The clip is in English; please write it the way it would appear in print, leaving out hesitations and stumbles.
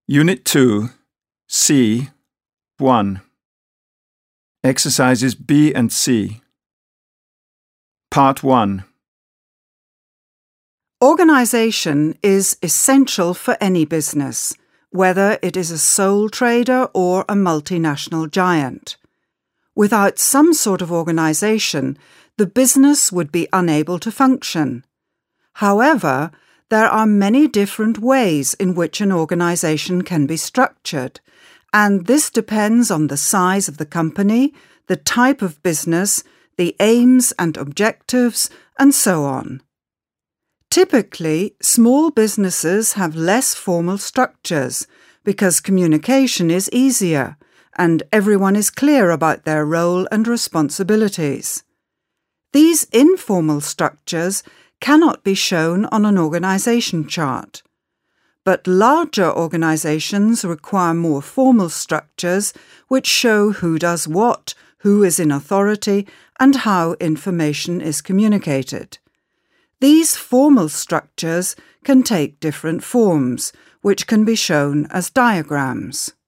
Unit 2, C, 1. Exercises B and C. Part 1. Organisation is essential for any business, whether it is a sole trader or a multinational giant. Without some sort of organisation, the business would be unable to function. However, there are many different ways in which an organisation can be structured, and this depends on the size of the company, the type of business, the aims and objectives, and so on. Typically, small businesses have less formal structures because communication is easier and everyone is clear about their role and responsibilities. These informal structures cannot be shown on an organisation chart. But larger organisations require more formal structures which show who does what, who is in authority, and how information is communicated. These formal structures can take different forms, which can be shown as diagrams.